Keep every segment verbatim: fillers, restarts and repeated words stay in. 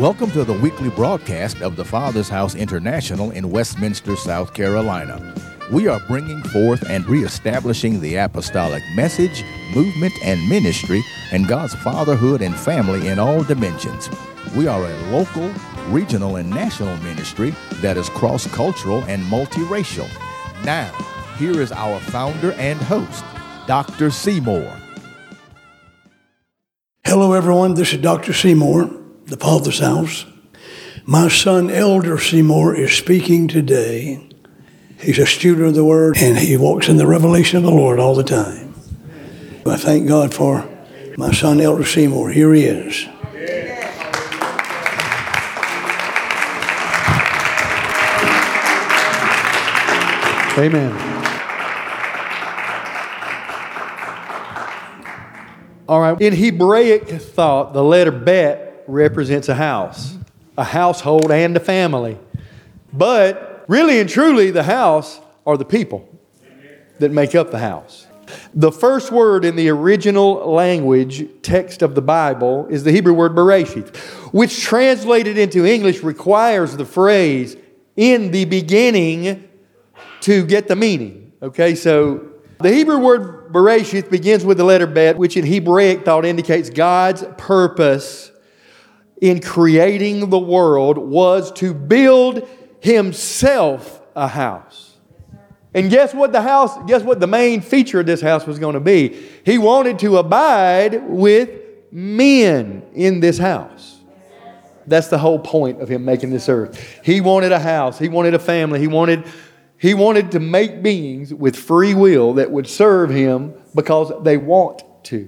Welcome to the weekly broadcast of the Father's House International in Westminster, South Carolina. We are bringing forth and reestablishing the apostolic message, movement, and ministry and God's fatherhood and family in all dimensions. We are a local, regional, and national ministry that is cross-cultural and multiracial. Now, here is our founder and host, Doctor Seymour. Hello, everyone. This is Doctor Seymour, the Father's House. My son, Elder Seymour, is speaking today. He's a student of the Word, and he walks in the revelation of the Lord all the time. I thank God for my son, Elder Seymour. Here he is. Amen. All right. In Hebraic thought, the letter Bet represents a house, a household and a family. But really and truly, the house are the people that make up the house. The first word in the original language text of the Bible is the Hebrew word Bereshith, which translated into English requires the phrase, in the beginning, to get the meaning. Okay, so the Hebrew word Bereshith begins with the letter Bet, which in Hebraic thought indicates God's purpose in creating the world was to build Himself a house. And guess what the house, guess what the main feature of this house was going to be? He wanted to abide with men in this house. That's the whole point of Him making this earth. He wanted a house. He wanted a family. He wanted He wanted to make beings with free will that would serve Him because they want to.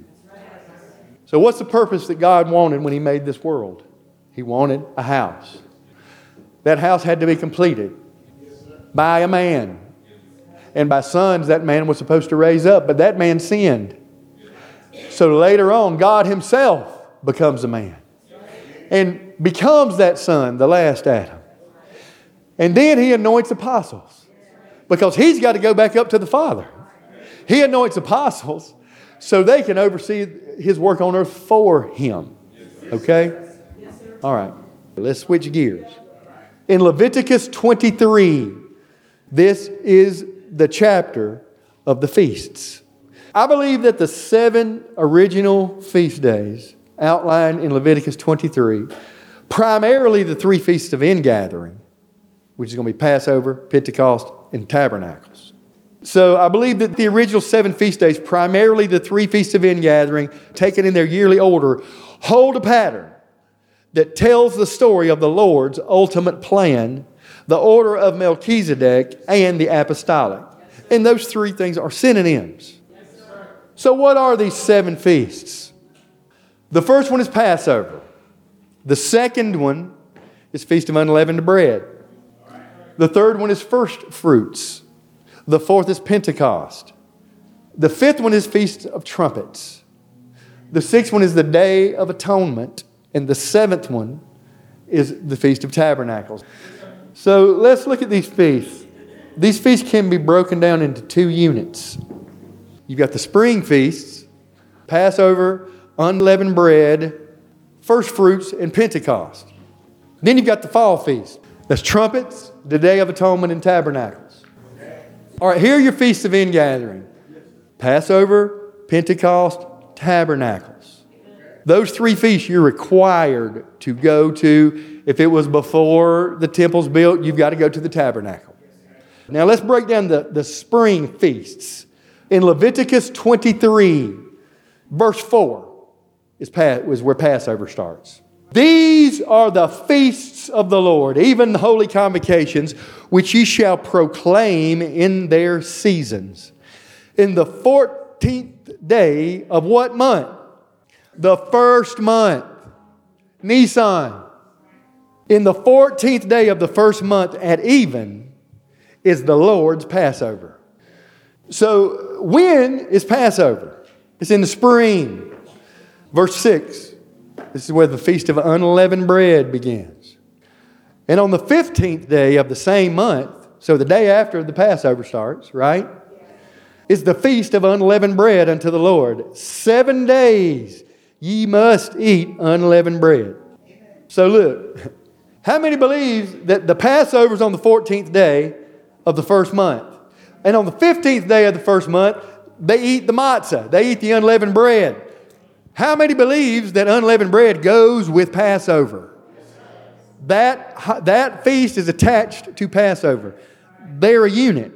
So what's the purpose that God wanted when He made this world? He wanted a house. That house had to be completed by a man. And by sons that man was supposed to raise up, but that man sinned. So later on, God Himself becomes a man and becomes that son, the last Adam. And then He anoints apostles. Because He's got to go back up to the Father. He anoints apostles so they can oversee His work on earth for Him. Okay? All right. Let's switch gears. In Leviticus twenty-three, this is the chapter of the feasts. I believe that the seven original feast days outlined in Leviticus twenty-three, primarily the three feasts of ingathering, which is going to be Passover, Pentecost, and Tabernacles. So I believe that the original seven feast days, primarily the three feasts of ingathering, taken in their yearly order, hold a pattern that tells the story of the Lord's ultimate plan, the order of Melchizedek, and the apostolic. And those three things are synonyms. So what are these seven feasts? The first one is Passover. The second one is Feast of Unleavened Bread. The third one is First Fruits. The fourth is Pentecost. The fifth one is Feast of Trumpets. The sixth one is the Day of Atonement. And the seventh one is the Feast of Tabernacles. So let's look at these feasts. These feasts can be broken down into two units. You've got the spring feasts, Passover, unleavened bread, First Fruits, and Pentecost. Then you've got the fall feast. That's trumpets, the Day of Atonement, and Tabernacles. All right, here are your feasts of ingathering. Passover, Pentecost, Tabernacles. Those three feasts you're required to go to. If it was before the temple's built, you've got to go to the tabernacle. Now let's break down the, the spring feasts. In Leviticus twenty-three, verse four is, is where Passover starts. These are the feasts of the Lord, even the holy convocations, which ye shall proclaim in their seasons. In the fourteenth day of what month? The first month, Nisan. In the fourteenth day of the first month at even is the Lord's Passover. So when is Passover? It's in the spring. Verse six. This is where the Feast of Unleavened Bread begins. And on the fifteenth day of the same month, so the day after the Passover starts, right, is the Feast of Unleavened Bread unto the Lord. Seven days ye must eat unleavened bread. So look, how many believes that the Passover is on the fourteenth day of the first month? And on the fifteenth day of the first month, they eat the matzah. They eat the unleavened bread. How many believes that unleavened bread goes with Passover? That, that feast is attached to Passover. They're a unit.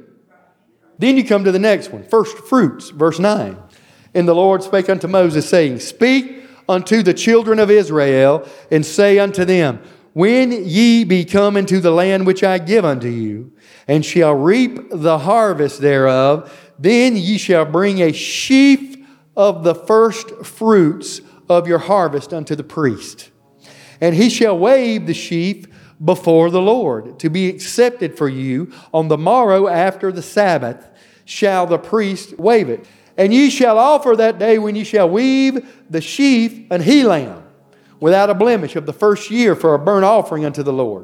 Then you come to the next one. First fruits, verse nine. And the Lord spake unto Moses, saying, Speak unto the children of Israel, and say unto them, When ye be come into the land which I give unto you, and shall reap the harvest thereof, then ye shall bring a sheaf of the first fruits of your harvest unto the priest. And he shall wave the sheaf before the Lord, to be accepted for you. On the morrow after the Sabbath shall the priest wave it. And ye shall offer that day, when ye shall weave the sheaf, an he lamb, without a blemish, of the first year, for a burnt offering unto the Lord.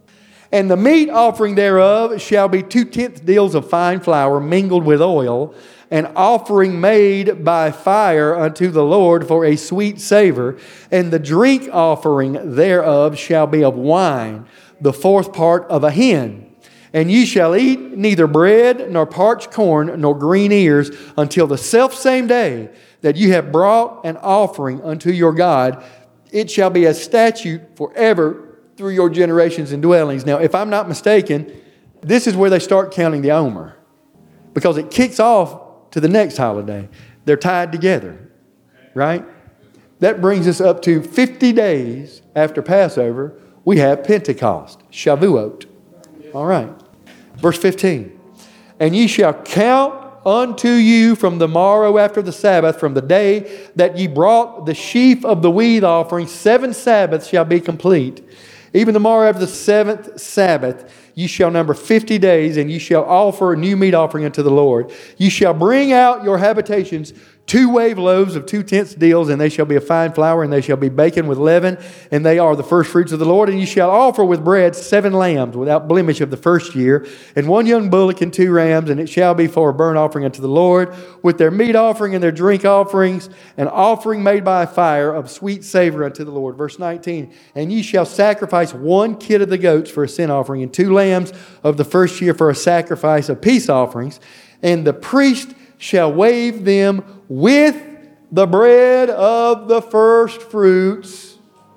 And the meat offering thereof shall be two tenth deals of fine flour mingled with oil, an offering made by fire unto the Lord for a sweet savor. And the drink offering thereof shall be of wine, the fourth part of a hin. And ye shall eat neither bread, nor parched corn, nor green ears, until the selfsame day that you have brought an offering unto your God. It shall be a statute forever through your generations and dwellings. Now, if I'm not mistaken, this is where they start counting the Omer, because it kicks off to the next holiday. They're tied together, right? That brings us up to fifty days after Passover. We have Pentecost, Shavuot. All right. Verse fifteen. And ye shall count unto you from the morrow after the Sabbath, from the day that ye brought the sheaf of the wheat offering, seven Sabbaths shall be complete. Even the morrow after the seventh Sabbath, ye shall number fifty days, and ye shall offer a new meat offering unto the Lord. Ye shall bring out your habitations two wave loaves of two tenths deals, and they shall be of fine flour, and they shall be baken with leaven, and they are the first fruits of the Lord. And ye shall offer with bread seven lambs without blemish of the first year, and one young bullock and two rams, and it shall be for a burnt offering unto the Lord, with their meat offering and their drink offerings, an offering made by fire of sweet savor unto the Lord. Verse nineteen. And ye shall sacrifice one kid of the goats for a sin offering, and two lambs of the first year for a sacrifice of peace offerings, and the priest shall wave them with the bread of the first fruits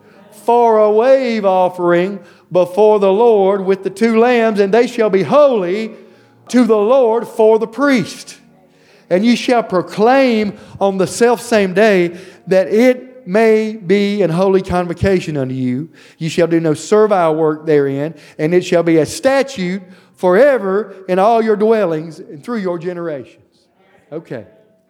for a wave offering before the Lord with the two lambs, and they shall be holy to the Lord for the priest. And ye shall proclaim on the selfsame day that it may be an holy convocation unto you. Ye shall do no servile work therein, and it shall be a statute forever in all your dwellings and through your generations. Okay.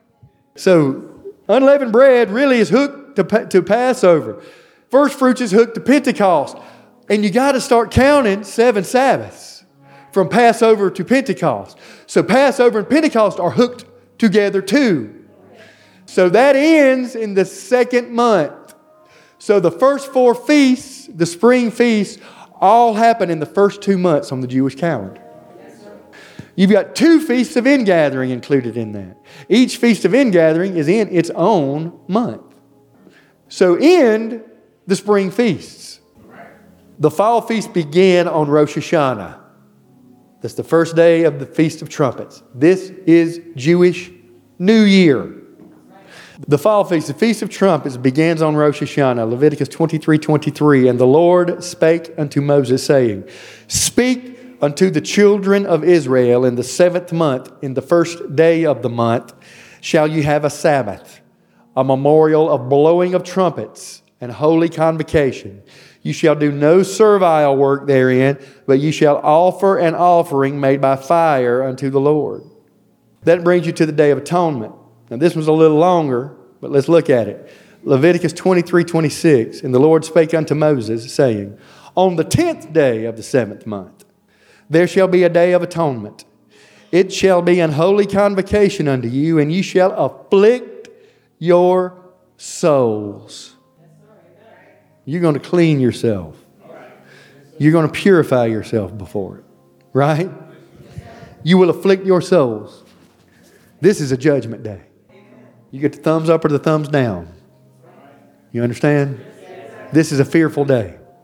So, unleavened bread really is hooked to, to Passover. First fruits is hooked to Pentecost. And you got to start counting seven Sabbaths from Passover to Pentecost. So, Passover and Pentecost are hooked together too. So, that ends in the second month. So, the first four feasts, the spring feasts, all happen in the first two months on the Jewish calendar. You've got two feasts of ingathering included in that. Each feast of ingathering is in its own month. So end the spring feasts. The fall feast began on Rosh Hashanah. That's the first day of the Feast of Trumpets. This is Jewish New Year. The fall feast, the Feast of Trumpets, begins on Rosh Hashanah. Leviticus twenty-three twenty-three. And the Lord spake unto Moses, saying, Speak unto the children of Israel in the seventh month, in the first day of the month, shall you have a Sabbath, a memorial of blowing of trumpets and holy convocation. You shall do no servile work therein, but you shall offer an offering made by fire unto the Lord. That brings you to the Day of Atonement. Now this one's a little longer, but let's look at it. Leviticus twenty-three twenty-six. And the Lord spake unto Moses, saying, On the tenth day of the seventh month, there shall be a day of atonement. It shall be an holy convocation unto you, and you shall afflict your souls. You're going to clean yourself. You're going to purify yourself before it. Right? You will afflict your souls. This is a judgment day. You get the thumbs up or the thumbs down. You understand? This is a fearful day.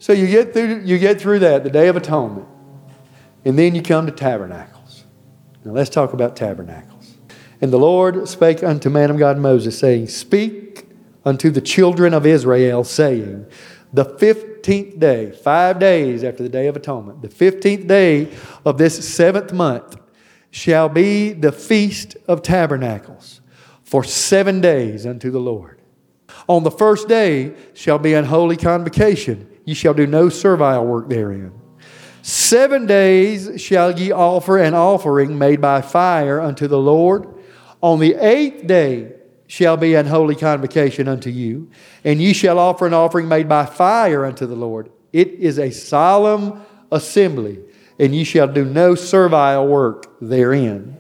So you get through you get through that, the Day of Atonement. And then you come to Tabernacles. Now let's talk about Tabernacles. And the Lord spake unto man of God Moses, saying, Speak unto the children of Israel, saying, The fifteenth day, five days after the Day of Atonement, the fifteenth day of this seventh month shall be the Feast of Tabernacles for seven days unto the Lord. On the first day shall be an holy convocation. Ye shall do no servile work therein. Seven days shall ye offer an offering made by fire unto the Lord. On the eighth day shall be an holy convocation unto you, and ye shall offer an offering made by fire unto the Lord. It is a solemn assembly, and ye shall do no servile work therein.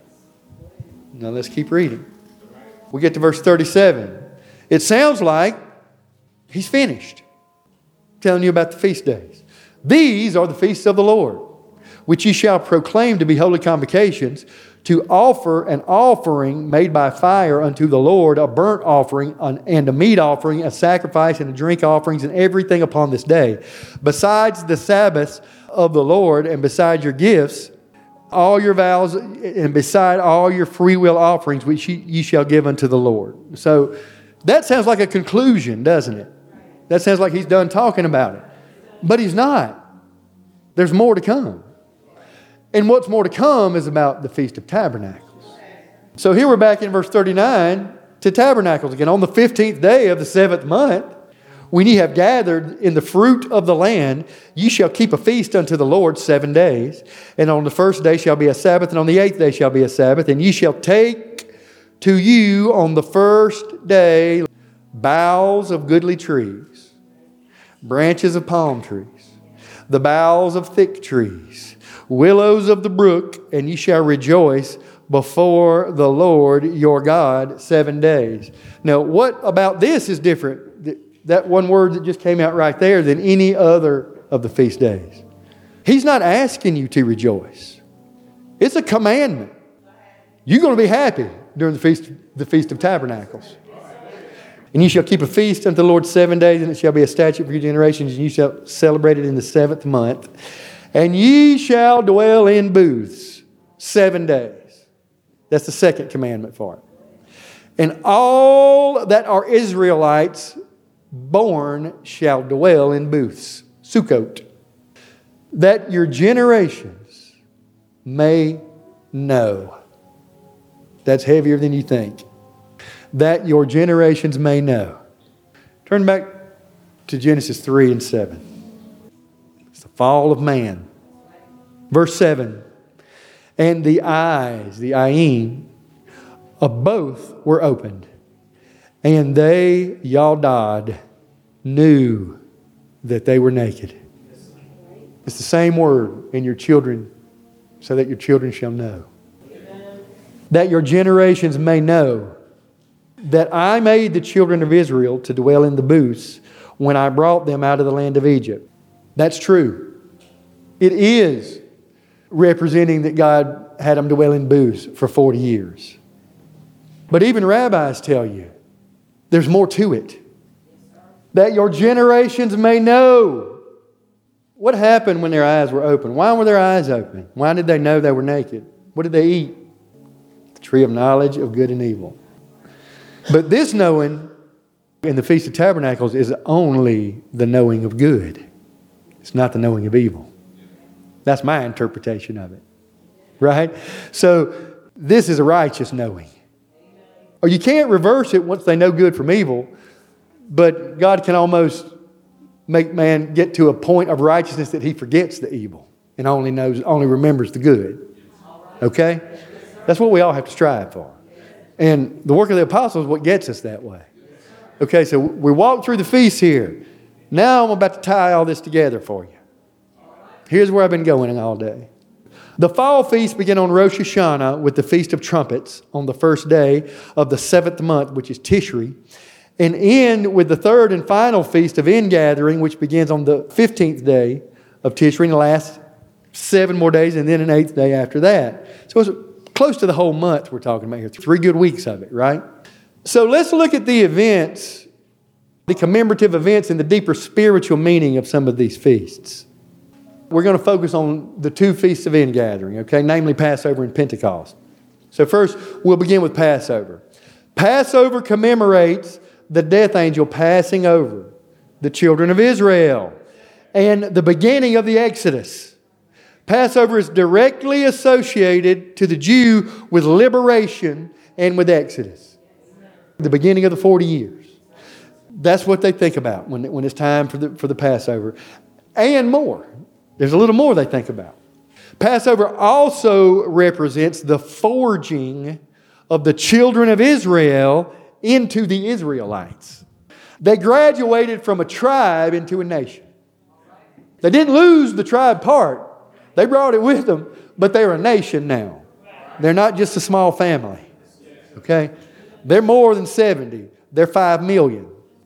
Now let's keep reading. We get to verse thirty-seven. It sounds like he's finished telling you about the feast days. These are the feasts of the Lord, which ye shall proclaim to be holy convocations, to offer an offering made by fire unto the Lord, a burnt offering and a meat offering, a sacrifice and a drink offerings, and everything upon this day. Besides the Sabbaths of the Lord, and beside your gifts, all your vows, and beside all your free will offerings, which ye, ye shall give unto the Lord. So that sounds like a conclusion, doesn't it? That sounds like he's done talking about it. But he's not. There's more to come. And what's more to come is about the Feast of Tabernacles. So here we're back in verse thirty-nine to Tabernacles again. On the fifteenth day of the seventh month, when ye have gathered in the fruit of the land, ye shall keep a feast unto the Lord seven days. And on the first day shall be a Sabbath, and on the eighth day shall be a Sabbath. And ye shall take to you on the first day boughs of goodly trees, branches of palm trees, the boughs of thick trees, willows of the brook, and ye shall rejoice before the Lord your God seven days. Now, what about this is different? That one word that just came out right there than any other of the feast days. He's not asking you to rejoice. It's a commandment. You're going to be happy during the feast, the Feast of Tabernacles. And you shall keep a feast unto the Lord seven days, and it shall be a statute for your generations, and you shall celebrate it in the seventh month. And ye shall dwell in booths seven days. That's the second commandment for it. And all that are Israelites born shall dwell in booths, Sukkot, that your generations may know. That's heavier than you think. That your generations may know. Turn back to Genesis three and seven. It's the fall of man. Verse seven. And the eyes, the ayim, of both were opened. And they, Yaldad, knew that they were naked. It's the same word in your children, so that your children shall know. Amen. That your generations may know that I made the children of Israel to dwell in the booths when I brought them out of the land of Egypt. That's true. It is representing that God had them dwell in booths for forty years. But even rabbis tell you there's more to it. That your generations may know. What happened when their eyes were open? Why were their eyes open? Why did they know they were naked? What did they eat? The tree of knowledge of good and evil. But this knowing in the Feast of Tabernacles is only the knowing of good. It's not the knowing of evil. That's my interpretation of it. Right? So this is a righteous knowing. Or you can't reverse it once they know good from evil, but God can almost make man get to a point of righteousness that he forgets the evil and only knows, only remembers the good. Okay? That's what we all have to strive for. And the work of the apostles is what gets us that way. Okay, so we walked through the feast here. Now I'm about to tie all this together for you. Here's where I've been going all day. The fall feast began on Rosh Hashanah with the Feast of Trumpets on the first day of the seventh month, which is Tishri, and end with the third and final Feast of Ingathering, which begins on the fifteenth day of Tishri and lasts seven more days, and then an eighth day after that. So it's close to the whole month we're talking about here. Three good weeks of it, right? So let's look at the events the commemorative events and the deeper spiritual meaning of some of these feasts. We're going to focus on the two feasts of ingathering, okay, namely Passover and Pentecost. So first, we'll begin with Passover. Passover commemorates the death angel passing over the children of Israel and the beginning of the Exodus. Passover is directly associated to the Jew with liberation and with Exodus, the beginning of the forty years. That's what they think about when, when it's time for the, for the Passover, and more. There's a little more they think about. Passover also represents the forging of the children of Israel into the Israelites. They graduated from a tribe into a nation. They didn't lose the tribe part. They brought it with them, but they're a nation now. They're not just a small family. Okay? They're more than seventy. They're five million.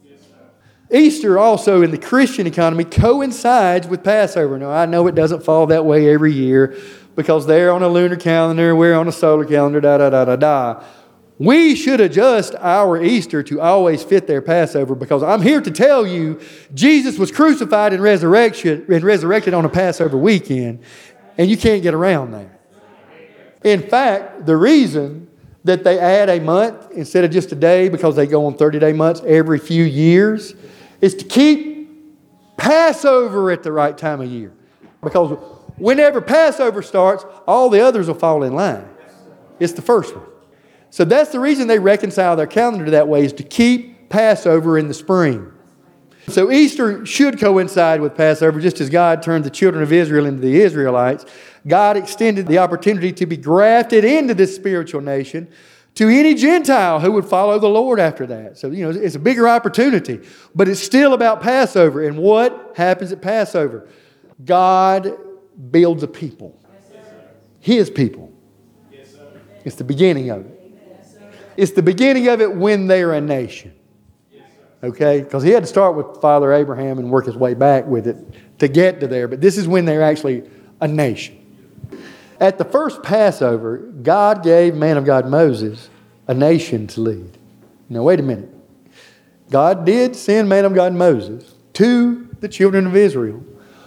Easter also in the Christian economy coincides with Passover. Now, I know it doesn't fall that way every year because they're on a lunar calendar, we're on a solar calendar, da da da da da. We should adjust our Easter to always fit their Passover because I'm here to tell you Jesus was crucified and resurrection and resurrected on a Passover weekend, and you can't get around that. In fact, the reason that they add a month instead of just a day, because they go on thirty-day months every few years, is to keep Passover at the right time of year. Because whenever Passover starts, all the others will fall in line. It's the first one. So that's the reason they reconcile their calendar that way, is to keep Passover in the spring. So Easter should coincide with Passover, just as God turned the children of Israel into the Israelites. God extended the opportunity to be grafted into this spiritual nation to any Gentile who would follow the Lord after that. So, you know, it's a bigger opportunity. But it's still about Passover. And what happens at Passover? God builds a people. His people. It's the beginning of it. It's the beginning of it when they're a nation. Okay? Because he had to start with Father Abraham and work his way back with it to get to there. But this is when they're actually a nation. At the first Passover, God gave man of God Moses a nation to lead. Now, wait a minute. God did send man of God Moses to the children of Israel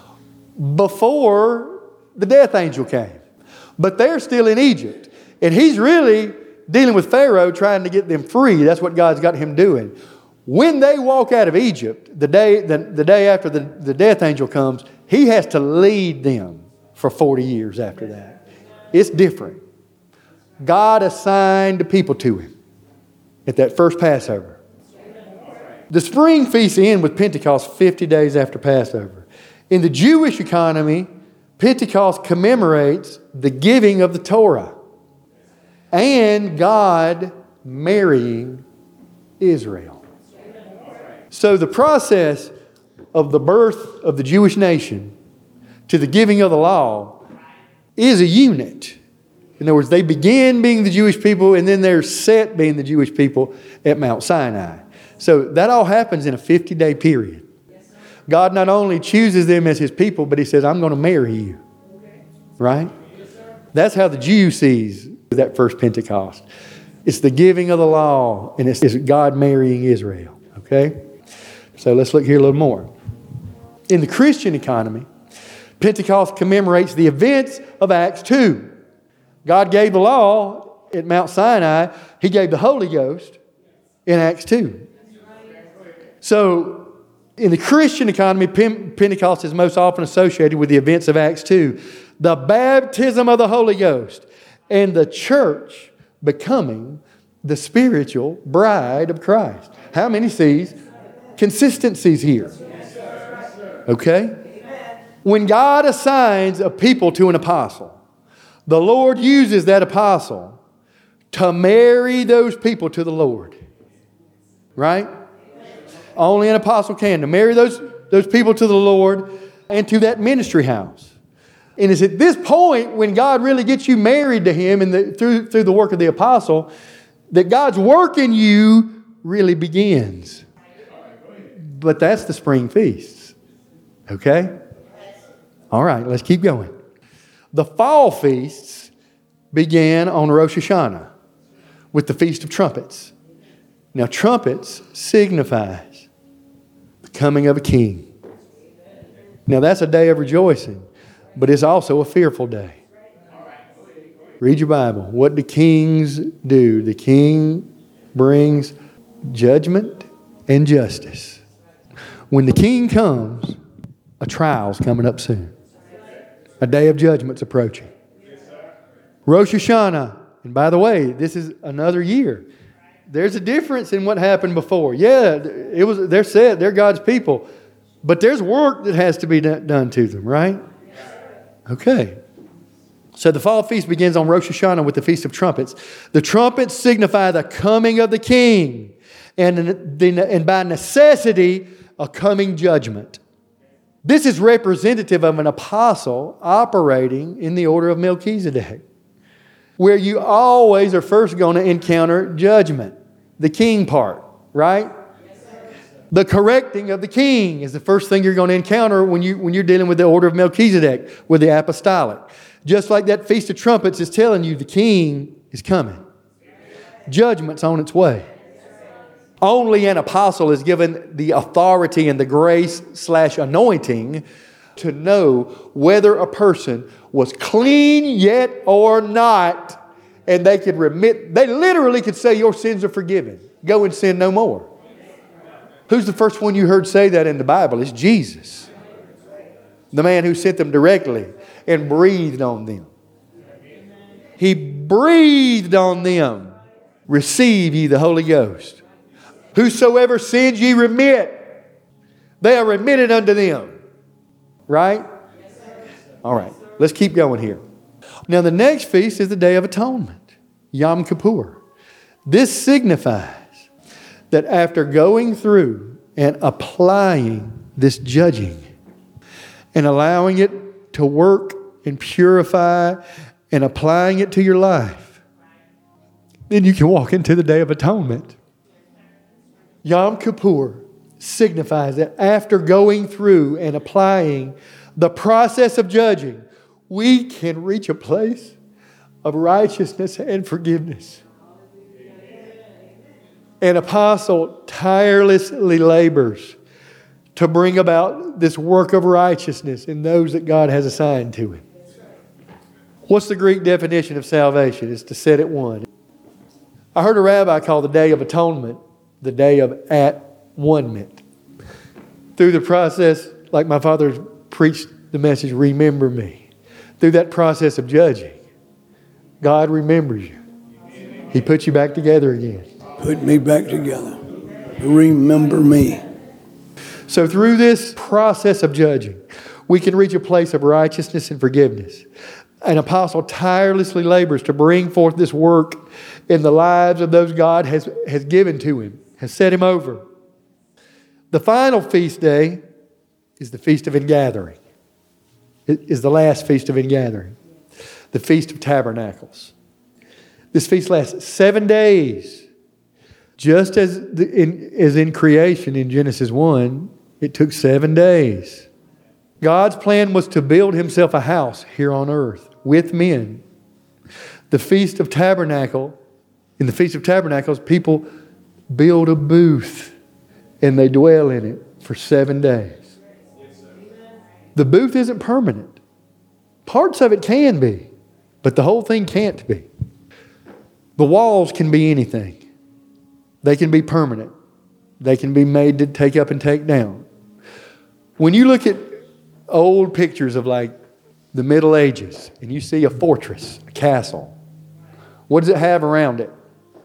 before the death angel came. But they're still in Egypt. And he's really dealing with Pharaoh, trying to get them free. That's what God's got him doing. When they walk out of Egypt, the day, the, the day after the, the death angel comes, he has to lead them for forty years after that. It's different. God assigned people to him at that first Passover. The spring feasts end with Pentecost fifty days after Passover. In the Jewish economy, Pentecost commemorates the giving of the Torah and God marrying Israel. So the process of the birth of the Jewish nation to the giving of the law is a unit. In other words, they begin being the Jewish people and then they're set being the Jewish people at Mount Sinai. So that all happens in a fifty-day period. God not only chooses them as his people, but he says, I'm going to marry you. Right? That's how the Jew sees that first Pentecost. It's the giving of the law, and it's, it's God marrying Israel. Okay? So let's look here a little more. In the Christian economy, Pentecost commemorates the events of Acts two. God gave the law at Mount Sinai. He gave the Holy Ghost in Acts two. So, in the Christian economy, Pentecost is most often associated with the events of Acts two. The baptism of the Holy Ghost and the church becoming the spiritual bride of Christ. How many sees consistencies here? Okay? When God assigns a people to an apostle, the Lord uses that apostle to marry those people to the Lord. Right? Only an apostle can, to marry those, those people to the Lord and to that ministry house. And it's at this point when God really gets you married to him and the, through, through the work of the apostle that God's work in you really begins. But that's the spring feasts. Okay? All right, let's keep going. The fall feasts began on Rosh Hashanah with the Feast of Trumpets. Now, trumpets signifies coming of a king. Now that's a day of rejoicing, but it's also a fearful day. Read your Bible. What do kings do? The king brings judgment and justice. When the king comes, a trial's coming up soon. A day of judgment's approaching. Rosh Hashanah. And by the way, this is another year. There's a difference in what happened before. Yeah, it was. They're said they're God's people, but there's work that has to be done to them, right? Okay. So the fall feast begins on Rosh Hashanah with the Feast of Trumpets. The trumpets signify the coming of the King, and, and by necessity, a coming judgment. This is representative of an apostle operating in the order of Melchizedek, where you always are first going to encounter judgment, the king part, right? The correcting of the king is the first thing you're going to encounter when, you, when you're dealing with the order of Melchizedek, with the apostolic. Just like that Feast of Trumpets is telling you the king is coming. Judgment's on its way. Only an apostle is given the authority and the grace slash anointing to know whether a person was clean yet or not. And they could remit, they literally could say your sins are forgiven. Go and sin no more. Who's the first one you heard say that in the Bible? It's Jesus. The man who sent them directly and breathed on them. He breathed on them. Receive ye the Holy Ghost. Whosoever sins ye remit, they are remitted unto them. Right? All right. Let's keep going here. Now the next feast is the Day of Atonement. Yom Kippur. This signifies that after going through and applying this judging and allowing it to work and purify and applying it to your life, then you can walk into the Day of Atonement. Yom Kippur signifies that after going through and applying the process of judging, we can reach a place of righteousness and forgiveness. An apostle tirelessly labors to bring about this work of righteousness in those that God has assigned to him. What's the Greek definition of salvation? It's to set at one. I heard a rabbi call the Day of Atonement the Day of At-One-ment. Through the process, like my father preached the message, remember me. Through that process of judging, God remembers you. He puts you back together again. Put me back together. Remember me. So through this process of judging, we can reach a place of righteousness and forgiveness. An apostle tirelessly labors to bring forth this work in the lives of those God has, has given to him, has set him over. The final feast day is the Feast of Ingathering. It is the last Feast of Ingathering. The Feast of Tabernacles. This feast lasts seven days. Just as, the, in, as in creation in Genesis one, it took seven days. God's plan was to build himself a house here on earth with men. The Feast of Tabernacle, in the Feast of Tabernacles, people build a booth and they dwell in it for seven days. The booth isn't permanent. Parts of it can be, but the whole thing can't be. The walls can be anything. They can be permanent. They can be made to take up and take down. When you look at old pictures of like the Middle Ages and you see a fortress, a castle, what does it have around it?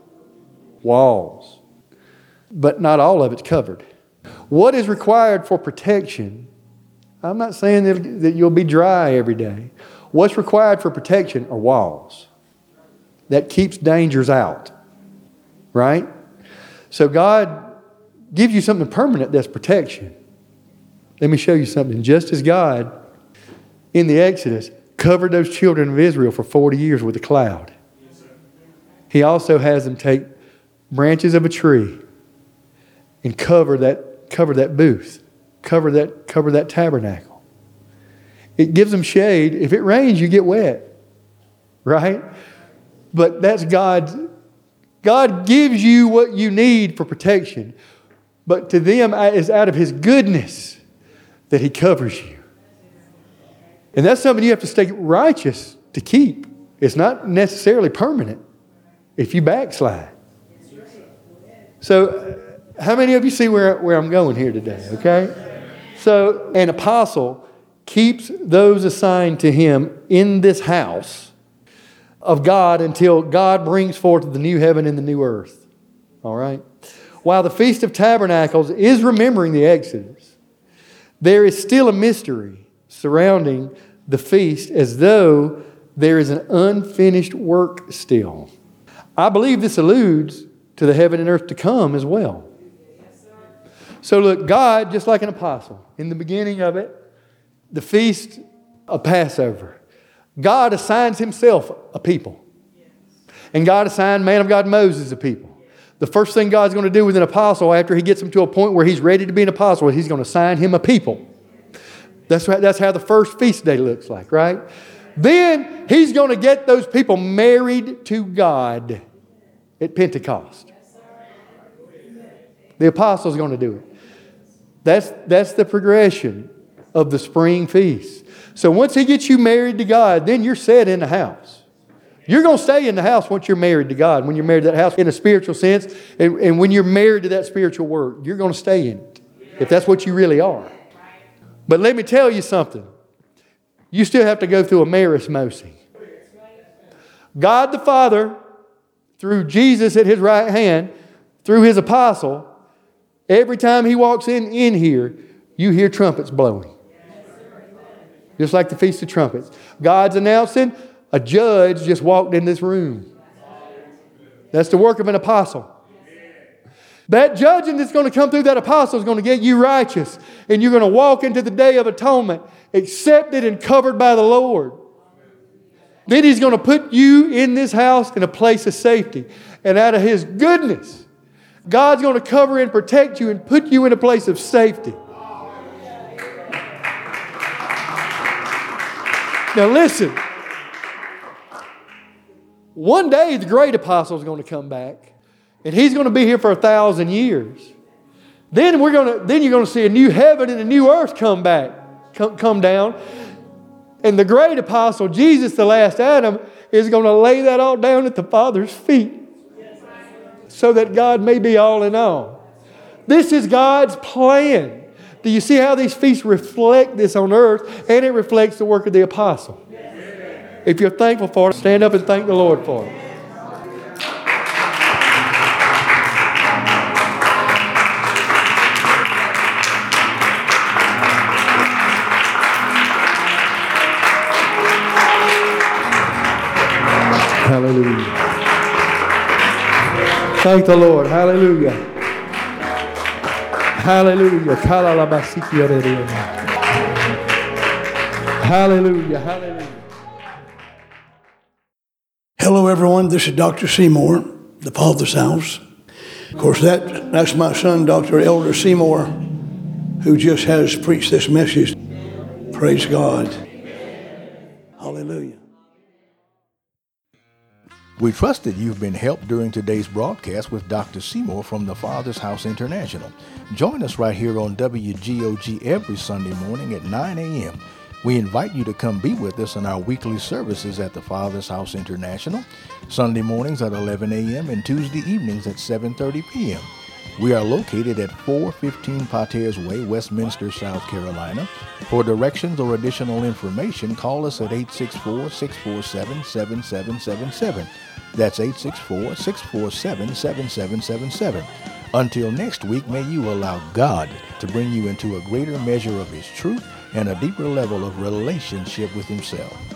Walls. But not all of it's covered. What is required for protection? I'm not saying that, that you'll be dry every day. What's required for protection are walls. That keeps dangers out. Right? So God gives you something permanent that's protection. Let me show you something. Just as God, in the Exodus, covered those children of Israel for forty years with a cloud, He also has them take branches of a tree and cover that, cover that booth, cover that, cover that tabernacle. It gives them shade. If it rains, you get wet. Right? But that's God's. God gives you what you need for protection. But to them, it's out of His goodness that He covers you. And that's something you have to stay righteous to keep. It's not necessarily permanent if you backslide. So, how many of you see where, where I'm going here today, okay? So, an apostle keeps those assigned to him in this house of God until God brings forth the new heaven and the new earth. All right? While the Feast of Tabernacles is remembering the Exodus, there is still a mystery surrounding the feast as though there is an unfinished work still. I believe this alludes to the heaven and earth to come as well. So look, God, just like an apostle, in the beginning of it, the feast of Passover, God assigns Himself a people. And God assigned man of God Moses a people. The first thing God's going to do with an apostle after He gets him to a point where he's ready to be an apostle is He's going to assign him a people. That's, that's how the first feast day looks like, right? Then He's going to get those people married to God at Pentecost. The apostle's going to do it. That's, that's the progression of the spring feast. So once He gets you married to God, then you're set in the house. You're going to stay in the house once you're married to God, when you're married to that house in a spiritual sense, and, and when you're married to that spiritual work, you're going to stay in it, if that's what you really are. But let me tell you something. You still have to go through a merismos. God the Father, through Jesus at His right hand, through His apostle, every time He walks in, in here, you hear trumpets blowing. Just like the Feast of Trumpets. God's announcing, a judge just walked in this room. That's the work of an apostle. That judging that's going to come through that apostle is going to get you righteous. And you're going to walk into the day of atonement, accepted and covered by the Lord. Then He's going to put you in this house in a place of safety. And out of His goodness, God's going to cover and protect you and put you in a place of safety. Now listen. One day the great apostle is going to come back. And He's going to be here for a thousand years. Then we're going to. Then you're going to see a new heaven and a new earth come back, come, come down. And the great apostle, Jesus, the last Adam, is going to lay that all down at the Father's feet, so that God may be all in all. This is God's plan. Do you see how these feasts reflect this on earth, and it reflects the work of the apostle? If you're thankful for it, stand up and thank the Lord for it. Hallelujah. Thank the Lord. Hallelujah. Hallelujah. Hallelujah. Hallelujah. Hello, everyone. This is Doctor Seymour, the Father's House. Of course, that, that's my son, Doctor Elder Seymour, who just has preached this message. Praise God. Hallelujah. We trust that you've been helped during today's broadcast with Doctor Seymour from the Father's House International. Join us right here on W G O G every Sunday morning at nine a.m. We invite you to come be with us in our weekly services at the Father's House International, Sunday mornings at eleven a.m. and Tuesday evenings at seven thirty p.m. We are located at four fifteen Pater's Way, Westminster, South Carolina. For directions or additional information, call us at eight six four, six four seven, seven seven seven seven. That's eight six four, six four seven, seven seven seven seven. Until next week, may you allow God to bring you into a greater measure of His truth and a deeper level of relationship with Himself.